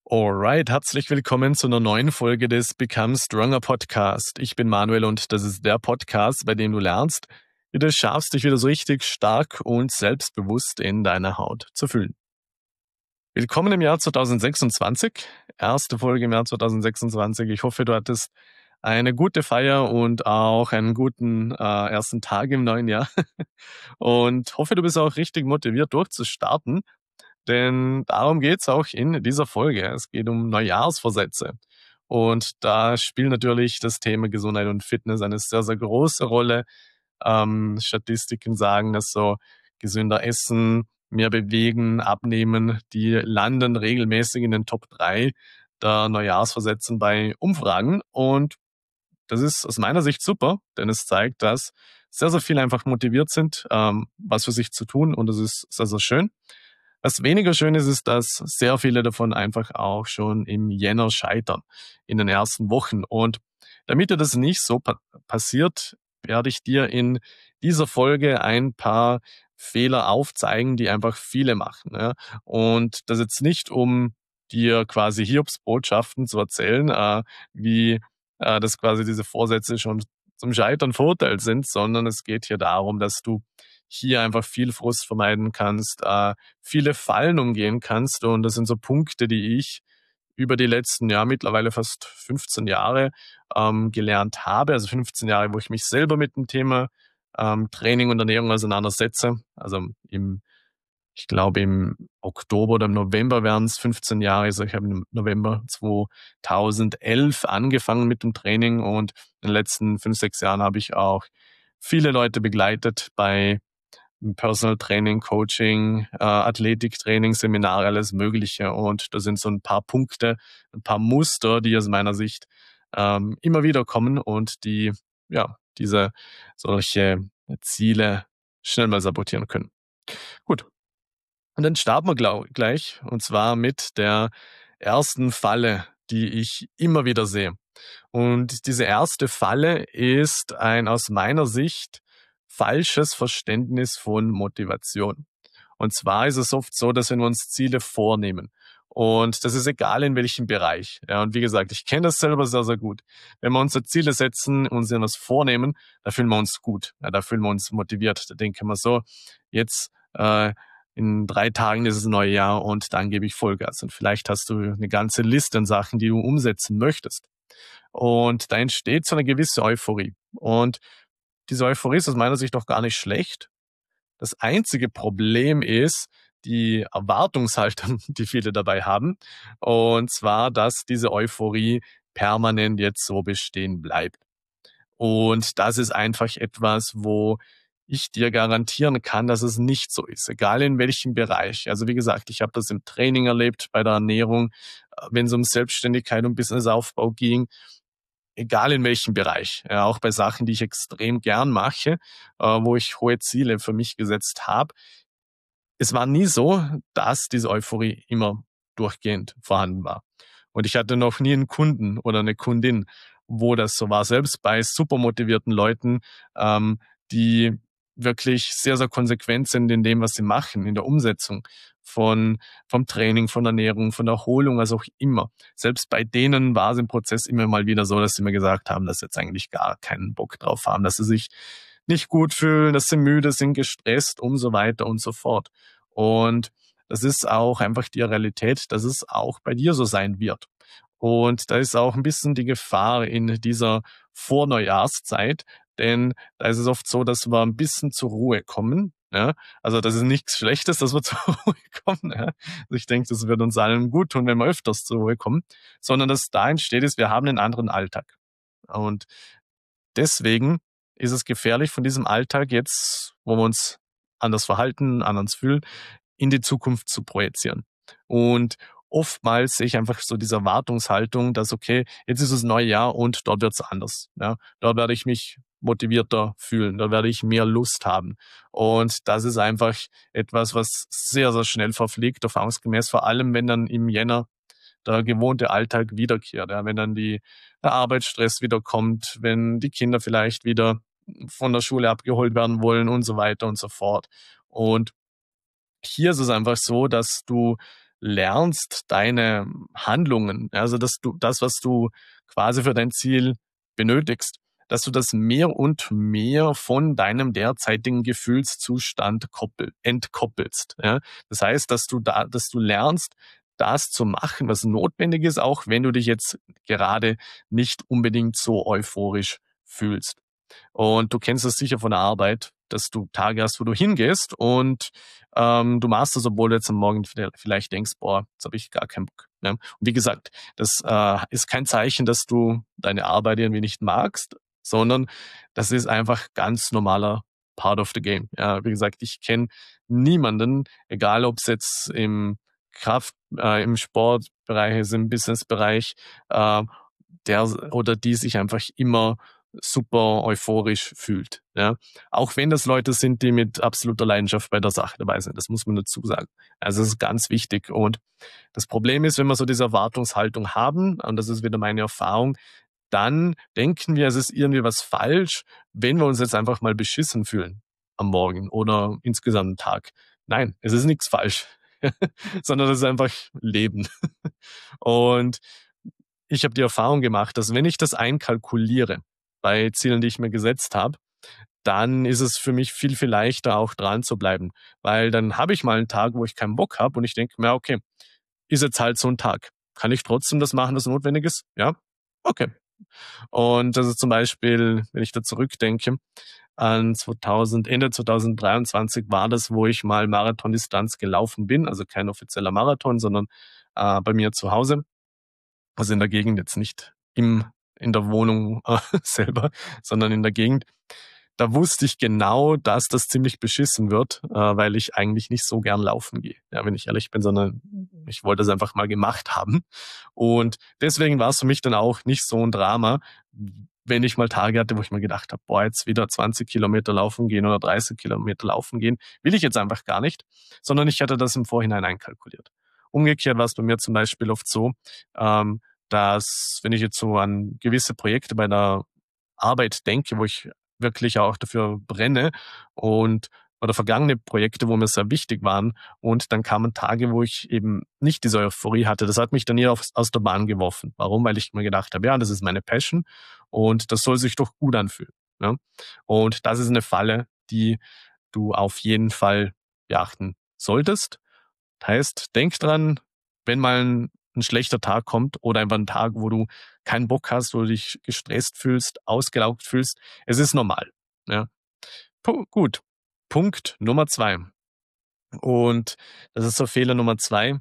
Alright, herzlich willkommen zu einer neuen Folge des Become Stronger Podcast. Ich bin Manuel und das ist der Podcast, bei dem du lernst, wie du es schaffst, dich wieder so richtig stark und selbstbewusst in deiner Haut zu fühlen. Willkommen im Jahr 2026, erste Folge im Jahr 2026. Ich hoffe, du hattest eine gute Feier und auch einen guten ersten Tag im neuen Jahr und hoffe, du bist auch richtig motiviert durchzustarten. Denn darum geht's auch in dieser Folge. Es geht um Neujahrsvorsätze. Und da spielt natürlich das Thema Gesundheit und Fitness eine sehr, sehr große Rolle. Statistiken sagen, dass so gesünder essen, mehr bewegen, abnehmen, die landen regelmäßig in den Top 3 der Neujahrsvorsätze bei Umfragen. Und das ist aus meiner Sicht super, denn es zeigt, dass sehr, sehr viele einfach motiviert sind, was für sich zu tun. Und das ist sehr, sehr schön. Was weniger schön ist, ist, dass sehr viele davon einfach auch schon im Jänner scheitern, in den ersten Wochen. Und damit dir das nicht so passiert, werde ich dir in dieser Folge ein paar Fehler aufzeigen, die einfach viele machen. Ja? Und das jetzt nicht, um dir quasi Hiobsbotschaften zu erzählen, wie dass quasi diese Vorsätze schon zum Scheitern verurteilt sind, sondern es geht hier darum, dass du hier einfach viel Frust vermeiden kannst, viele Fallen umgehen kannst. Und das sind so Punkte, die ich über die letzten, ja, mittlerweile fast 15 Jahre gelernt habe. Also 15 Jahre, wo ich mich selber mit dem Thema Training und Ernährung auseinandersetze. Also ich glaube im Oktober oder im November wären es 15 Jahre. Also ich habe im November 2011 angefangen mit dem Training und in den letzten 5, 6 Jahren habe ich auch viele Leute begleitet bei Personal Training, Coaching, Athletiktraining, Seminare, alles Mögliche. Und da sind so ein paar Punkte, ein paar Muster, die aus meiner Sicht immer wieder kommen und die ja diese solche Ziele schnell mal sabotieren können. Gut, und dann starten wir gleich, und zwar mit der ersten Falle, die ich immer wieder sehe. Und diese erste Falle ist ein aus meiner Sicht falsches Verständnis von Motivation. Und zwar ist es oft so, dass wenn wir uns Ziele vornehmen, und das ist egal in welchem Bereich. Ja, und wie gesagt, ich kenne das selber sehr, sehr gut. Wenn wir unsere Ziele setzen, uns etwas vornehmen, da fühlen wir uns gut. Ja, da fühlen wir uns motiviert. Da denken wir so, jetzt in 3 Tagen ist es ein neues Jahr und dann gebe ich Vollgas. Und vielleicht hast du eine ganze Liste an Sachen, die du umsetzen möchtest. Und da entsteht so eine gewisse Euphorie. Und diese Euphorie ist aus meiner Sicht auch gar nicht schlecht. Das einzige Problem ist die Erwartungshaltung, die viele dabei haben. Und zwar, dass diese Euphorie permanent jetzt so bestehen bleibt. Und das ist einfach etwas, wo ich dir garantieren kann, dass es nicht so ist, egal in welchem Bereich. Also wie gesagt, ich habe das im Training erlebt, bei der Ernährung, wenn es um Selbstständigkeit und Businessaufbau ging, egal in welchem Bereich, ja, auch bei Sachen, die ich extrem gern mache, wo ich hohe Ziele für mich gesetzt habe. Es war nie so, dass diese Euphorie immer durchgehend vorhanden war. Und ich hatte noch nie einen Kunden oder eine Kundin, wo das so war. Selbst bei super motivierten Leuten, die wirklich sehr, sehr konsequent sind in dem, was sie machen, in der Umsetzung vom Training, von Ernährung, von Erholung, was auch immer. Selbst bei denen war es im Prozess immer mal wieder so, dass sie mir gesagt haben, dass sie jetzt eigentlich gar keinen Bock drauf haben, dass sie sich nicht gut fühlen, dass sie müde sind, gestresst und so weiter und so fort. Und das ist auch einfach die Realität, dass es auch bei dir so sein wird. Und da ist auch ein bisschen die Gefahr in dieser Vorneujahrszeit, denn da ist es oft so, dass wir ein bisschen zur Ruhe kommen. Ja? Also das ist nichts Schlechtes, dass wir zur Ruhe kommen. Ja? Also ich denke, das wird uns allen gut tun, wenn wir öfters zur Ruhe kommen, sondern dass da entsteht ist, wir haben einen anderen Alltag. Und deswegen ist es gefährlich, von diesem Alltag jetzt, wo wir uns anders verhalten, anders fühlen, in die Zukunft zu projizieren. Und oftmals sehe ich einfach so diese Erwartungshaltung, dass, okay, jetzt ist das neue Jahr und dort wird es anders. Ja? Dort werde ich mich motivierter fühlen, da werde ich mehr Lust haben. Und das ist einfach etwas, was sehr, sehr schnell verfliegt, erfahrungsgemäß, vor allem wenn dann im Jänner der gewohnte Alltag wiederkehrt. Ja, wenn dann der Arbeitsstress wiederkommt, wenn die Kinder vielleicht wieder von der Schule abgeholt werden wollen und so weiter und so fort. Und hier ist es einfach so, dass du lernst, deine Handlungen, also dass du das, was du quasi für dein Ziel benötigst, dass du das mehr und mehr von deinem derzeitigen Gefühlszustand entkoppelst. Ja? Das heißt, dass du lernst, das zu machen, was notwendig ist, auch wenn du dich jetzt gerade nicht unbedingt so euphorisch fühlst. Und du kennst das sicher von der Arbeit, dass du Tage hast, wo du hingehst und du machst das, obwohl du jetzt am Morgen vielleicht denkst, boah, jetzt habe ich gar keinen Bock. Ne? Und wie gesagt, das ist kein Zeichen, dass du deine Arbeit irgendwie nicht magst, sondern das ist einfach ganz normaler Part of the game. Ja, wie gesagt, ich kenne niemanden, egal ob es jetzt im Sportbereich ist, im Businessbereich, der oder die sich einfach immer super euphorisch fühlt. Ja? Auch wenn das Leute sind, die mit absoluter Leidenschaft bei der Sache dabei sind. Das muss man dazu sagen. Also das ist ganz wichtig. Und das Problem ist, wenn wir so diese Erwartungshaltung haben, und das ist wieder meine Erfahrung, dann denken wir, es ist irgendwie was falsch, wenn wir uns jetzt einfach mal beschissen fühlen am Morgen oder insgesamt am Tag. Nein, es ist nichts falsch, sondern es ist einfach Leben. Und ich habe die Erfahrung gemacht, dass wenn ich das einkalkuliere bei Zielen, die ich mir gesetzt habe, dann ist es für mich viel, viel leichter, auch dran zu bleiben. Weil dann habe ich mal einen Tag, wo ich keinen Bock habe und ich denke mir, okay, ist jetzt halt so ein Tag. Kann ich trotzdem das machen, was notwendig ist? Ja? Okay. Und das ist zum Beispiel, wenn ich da zurückdenke, Ende 2023 war das, wo ich mal Marathondistanz gelaufen bin. Also kein offizieller Marathon, sondern bei mir zu Hause. Also in der Gegend, jetzt nicht in der Wohnung selber, sondern in der Gegend. Da wusste ich genau, dass das ziemlich beschissen wird, weil ich eigentlich nicht so gern laufen gehe, ja, wenn ich ehrlich bin, sondern ich wollte es einfach mal gemacht haben. Und deswegen war es für mich dann auch nicht so ein Drama, wenn ich mal Tage hatte, wo ich mir gedacht habe, boah, jetzt wieder 20 Kilometer laufen gehen oder 30 Kilometer laufen gehen, will ich jetzt einfach gar nicht, sondern ich hatte das im Vorhinein einkalkuliert. Umgekehrt war es bei mir zum Beispiel oft so, dass wenn ich jetzt so an gewisse Projekte bei der Arbeit denke, wo ich wirklich auch dafür brenne und oder vergangene Projekte, wo mir sehr wichtig waren. Und dann kamen Tage, wo ich eben nicht diese Euphorie hatte. Das hat mich dann eher aus der Bahn geworfen. Warum? Weil ich mir gedacht habe, ja, das ist meine Passion und das soll sich doch gut anfühlen. Ja? Und das ist eine Falle, die du auf jeden Fall beachten solltest. Das heißt, denk dran, wenn mal ein schlechter Tag kommt oder einfach ein Tag, wo du keinen Bock hast, wo du dich gestresst fühlst, ausgelaugt fühlst, es ist normal. Ja. Gut. Punkt Nummer 2. Und das ist so Fehler Nummer 2,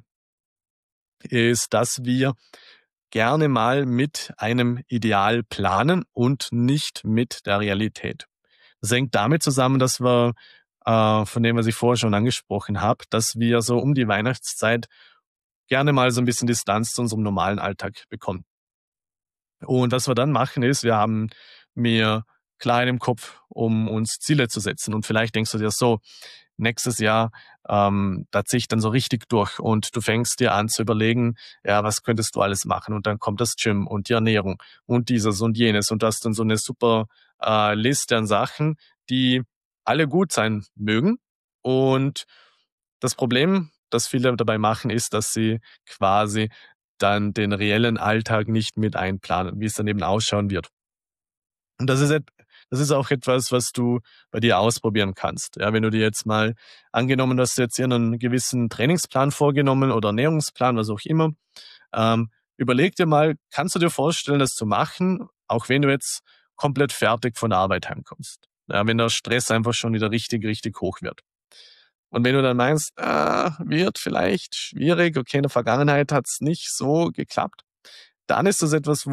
ist, dass wir gerne mal mit einem Ideal planen und nicht mit der Realität. Das hängt damit zusammen, dass wir, von dem, was ich vorher schon angesprochen habe, dass wir so um die Weihnachtszeit gerne mal so ein bisschen Distanz zu unserem normalen Alltag bekommen. Und was wir dann machen ist, wir haben mehr klar im Kopf, um uns Ziele zu setzen. Und vielleicht denkst du dir so, nächstes Jahr, da ziehe ich dann so richtig durch und du fängst dir an zu überlegen, ja, was könntest du alles machen? Und dann kommt das Gym und die Ernährung und dieses und jenes und du hast dann so eine super Liste an Sachen, die alle gut sein mögen. Und das Problem, das viele dabei machen, ist, dass sie quasi dann den reellen Alltag nicht mit einplanen, wie es dann eben ausschauen wird. Und das ist auch etwas, was du bei dir ausprobieren kannst. Ja, wenn du dir jetzt mal angenommen, dass du jetzt hier einen gewissen Trainingsplan vorgenommen oder Ernährungsplan, was auch immer, überleg dir mal, kannst du dir vorstellen, das zu machen, auch wenn du jetzt komplett fertig von der Arbeit heimkommst? Ja, wenn der Stress einfach schon wieder richtig, richtig hoch wird. Und wenn du dann meinst, wird vielleicht schwierig, okay, in der Vergangenheit hat's nicht so geklappt, dann ist das etwas,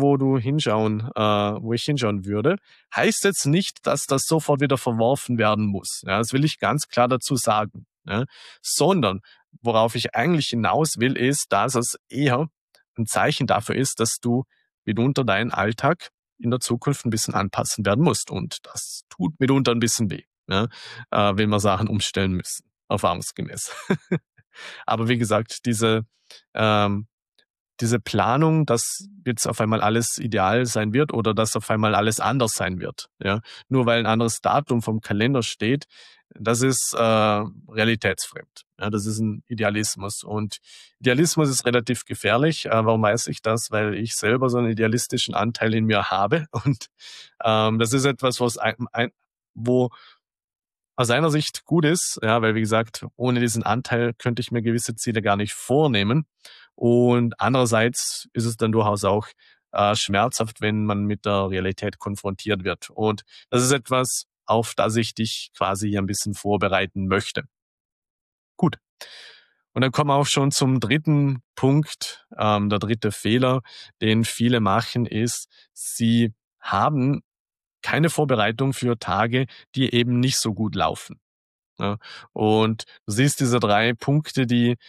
wo ich hinschauen würde. Heißt jetzt nicht, dass das sofort wieder verworfen werden muss. Ja, das will ich ganz klar dazu sagen. Ja, sondern worauf ich eigentlich hinaus will, ist, dass es eher ein Zeichen dafür ist, dass du mitunter deinen Alltag in der Zukunft ein bisschen anpassen werden musst. Und das tut mitunter ein bisschen weh, ja, wenn wir Sachen umstellen müssen, erfahrungsgemäß. Aber wie gesagt, ähm, diese Planung, dass jetzt auf einmal alles ideal sein wird oder dass auf einmal alles anders sein wird. Ja? Nur weil ein anderes Datum vom Kalender steht, das ist realitätsfremd. Ja, das ist ein Idealismus. Und Idealismus ist relativ gefährlich. Warum weiß ich das? Weil ich selber so einen idealistischen Anteil in mir habe. Und das ist etwas, wo aus seiner Sicht gut ist, ja, weil wie gesagt, ohne diesen Anteil könnte ich mir gewisse Ziele gar nicht vornehmen. Und andererseits ist es dann durchaus auch schmerzhaft, wenn man mit der Realität konfrontiert wird. Und das ist etwas, auf das ich dich quasi hier ein bisschen vorbereiten möchte. Gut. Und dann kommen wir auch schon zum dritten Punkt. Der dritte Fehler, den viele machen, ist, sie haben keine Vorbereitung für Tage, die eben nicht so gut laufen. Ja. Und du siehst diese 3 Punkte,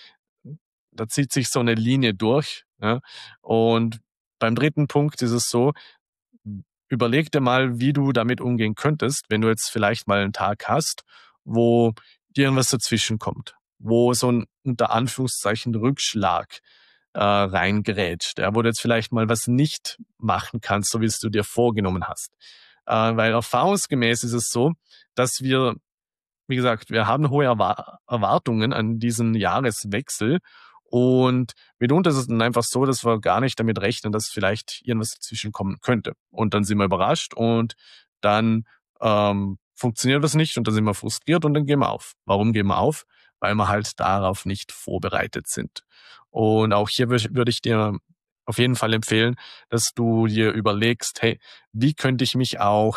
da zieht sich so eine Linie durch. Ja. Und beim dritten Punkt ist es so, überleg dir mal, wie du damit umgehen könntest, wenn du jetzt vielleicht mal einen Tag hast, wo dir irgendwas dazwischen kommt, wo so ein unter Anführungszeichen Rückschlag reingerätscht, ja, wo du jetzt vielleicht mal was nicht machen kannst, so wie es du dir vorgenommen hast. Weil erfahrungsgemäß ist es so, dass wir, wie gesagt, wir haben hohe Erwartungen an diesen Jahreswechsel und mitunter ist es dann einfach so, dass wir gar nicht damit rechnen, dass vielleicht irgendwas dazwischen kommen könnte. Und dann sind wir überrascht und dann funktioniert das nicht und dann sind wir frustriert und dann gehen wir auf. Warum gehen wir auf? Weil wir halt darauf nicht vorbereitet sind. Und auch hier würde ich dir auf jeden Fall empfehlen, dass du dir überlegst, hey, wie könnte ich mich auch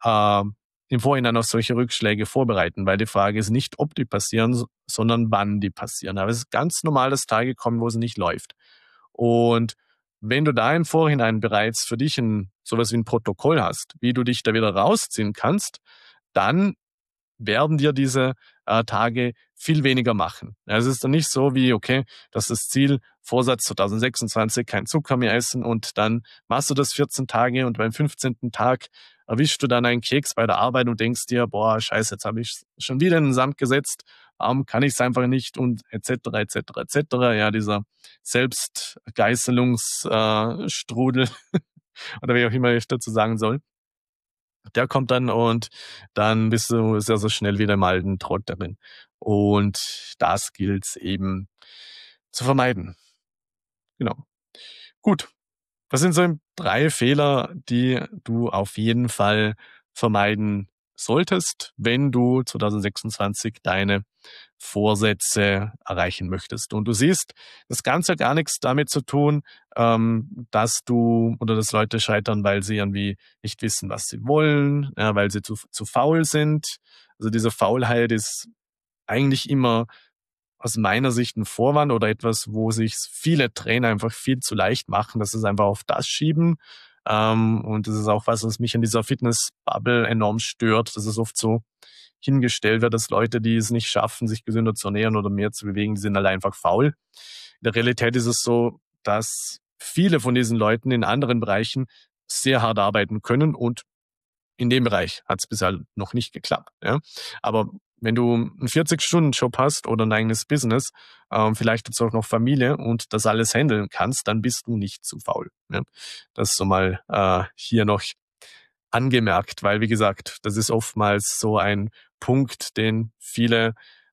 im Vorhinein auf solche Rückschläge vorbereiten, weil die Frage ist nicht, ob die passieren, sondern wann die passieren. Aber es ist ganz normal, dass Tage kommen, wo es nicht läuft. Und wenn du da im Vorhinein bereits für dich sowas wie ein Protokoll hast, wie du dich da wieder rausziehen kannst, dann werden dir diese Tage viel weniger machen. Ja, es ist dann nicht so wie, okay, das ist das Ziel, Vorsatz 2026, kein Zucker mehr essen und dann machst du das 14 Tage und beim 15. Tag erwischst du dann einen Keks bei der Arbeit und denkst dir, boah, scheiße, jetzt habe ich schon wieder in den Sand gesetzt, kann ich es einfach nicht und etc. etc. etc. Ja, dieser Selbstgeißelungsstrudel oder wie auch immer ich dazu sagen soll. Der kommt dann und dann bist du sehr, sehr schnell wieder im alten Trott drin. Und das gilt eben zu vermeiden. Genau. Gut. Das sind so 3 Fehler, die du auf jeden Fall vermeiden solltest, wenn du 2026 deine Vorsätze erreichen möchtest. Und du siehst, das Ganze hat gar nichts damit zu tun, dass du oder dass Leute scheitern, weil sie irgendwie nicht wissen, was sie wollen, ja, weil sie zu faul sind. Also diese Faulheit ist eigentlich immer aus meiner Sicht ein Vorwand oder etwas, wo sich viele Trainer einfach viel zu leicht machen, dass sie es einfach auf das schieben. Und das ist auch was mich an dieser Fitness-Bubble enorm stört, dass es oft so hingestellt wird, dass Leute, die es nicht schaffen, sich gesünder zu ernähren oder mehr zu bewegen, die sind halt einfach faul. In der Realität ist es so, dass viele von diesen Leuten in anderen Bereichen sehr hart arbeiten können und in dem Bereich hat es bisher noch nicht geklappt. Ja? Aber wenn du einen 40-Stunden-Job hast oder ein eigenes Business, vielleicht jetzt auch noch Familie und das alles handeln kannst, dann bist du nicht zu faul. Ja? Das so mal hier noch angemerkt, weil wie gesagt, das ist oftmals so ein Punkt, den viele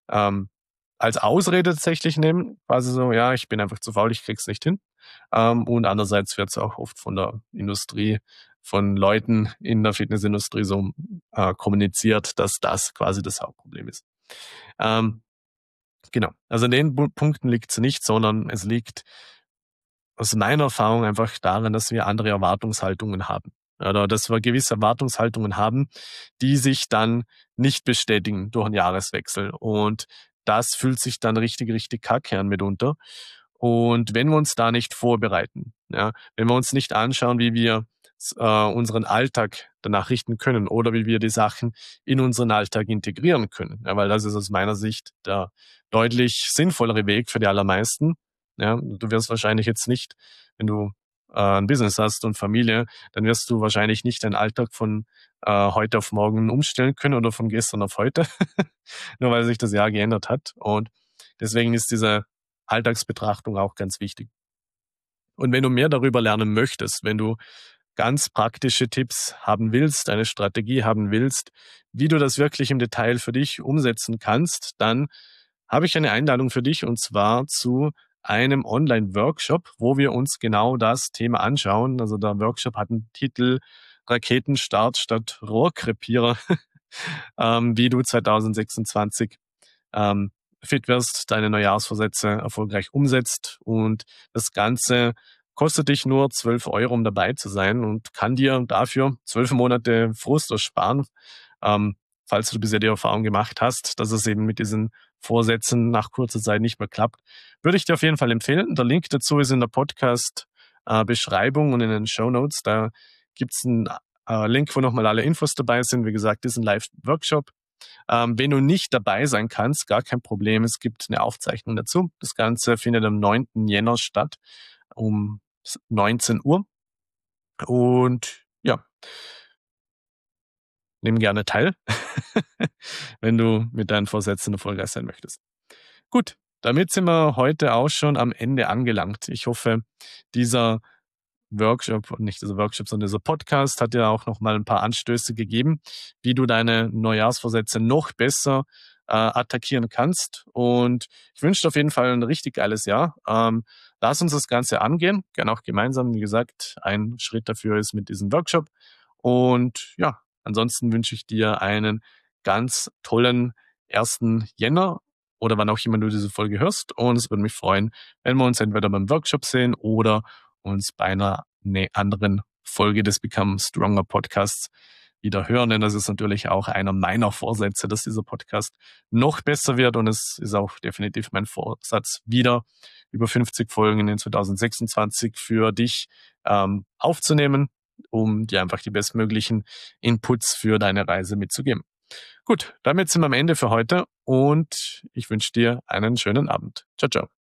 als Ausrede tatsächlich nehmen. Quasi so, ja, ich bin einfach zu faul, ich krieg's nicht hin. Und andererseits wird es auch oft von der Industrie, von Leuten in der Fitnessindustrie so kommuniziert, dass das quasi das Hauptproblem ist. Ähm, genau. Also in den Punkten liegt es nicht, sondern es liegt aus meiner Erfahrung einfach daran, dass wir andere Erwartungshaltungen haben. Oder dass wir gewisse Erwartungshaltungen haben, die sich dann nicht bestätigen durch einen Jahreswechsel. Und das fühlt sich dann richtig, richtig kacke an mitunter. Und wenn wir uns da nicht vorbereiten, ja, wenn wir uns nicht anschauen, wie wir unseren Alltag danach richten können oder wie wir die Sachen in unseren Alltag integrieren können, ja, weil das ist aus meiner Sicht der deutlich sinnvollere Weg für die allermeisten. Ja, du wirst wahrscheinlich jetzt nicht, wenn du ein Business hast und Familie, dann wirst du wahrscheinlich nicht deinen Alltag von heute auf morgen umstellen können oder von gestern auf heute, nur weil sich das Jahr geändert hat. Und deswegen ist diese Alltagsbetrachtung auch ganz wichtig. Und wenn du mehr darüber lernen möchtest, wenn du ganz praktische Tipps haben willst, eine Strategie haben willst, wie du das wirklich im Detail für dich umsetzen kannst, dann habe ich eine Einladung für dich und zwar zu einem Online-Workshop, wo wir uns genau das Thema anschauen. Also der Workshop hat einen Titel Raketenstart statt Rohrkrepierer, wie du 2026 ähm, fit wirst, deine Neujahrsvorsätze erfolgreich umsetzt und das Ganze kostet dich nur 12 Euro, um dabei zu sein und kann dir dafür 12 Monate Frust ersparen. Ähm, falls du bisher die Erfahrung gemacht hast, dass es eben mit diesen Vorsätzen nach kurzer Zeit nicht mehr klappt, würde ich dir auf jeden Fall empfehlen. Der Link dazu ist in der Podcast-Beschreibung und in den Shownotes. Da gibt's einen Link, wo nochmal alle Infos dabei sind. Wie gesagt, das ist ein Live-Workshop. Wenn du nicht dabei sein kannst, gar kein Problem. Es gibt eine Aufzeichnung dazu. Das Ganze findet am 9. Jänner statt, um 19 Uhr. Und ja, nimm gerne teil, wenn du mit deinen Vorsätzen erfolgreich sein möchtest. Gut, damit sind wir heute auch schon am Ende angelangt. Ich hoffe, dieser Workshop, nicht dieser Workshop, sondern dieser Podcast hat dir auch noch mal ein paar Anstöße gegeben, wie du deine Neujahrsvorsätze noch besser attackieren kannst. Und ich wünsche dir auf jeden Fall ein richtig geiles Jahr. Lass uns das Ganze angehen, gerne auch gemeinsam. Wie gesagt, ein Schritt dafür ist mit diesem Workshop. Und ja, ansonsten wünsche ich dir einen ganz tollen 1. Jänner oder wann auch immer du diese Folge hörst. Und es würde mich freuen, wenn wir uns entweder beim Workshop sehen oder uns bei einer anderen Folge des Become Stronger Podcasts wieder hören, denn das ist natürlich auch einer meiner Vorsätze, dass dieser Podcast noch besser wird und es ist auch definitiv mein Vorsatz, wieder über 50 Folgen in 2026 für dich aufzunehmen, um dir einfach die bestmöglichen Inputs für deine Reise mitzugeben. Gut, damit sind wir am Ende für heute und ich wünsche dir einen schönen Abend. Ciao, ciao.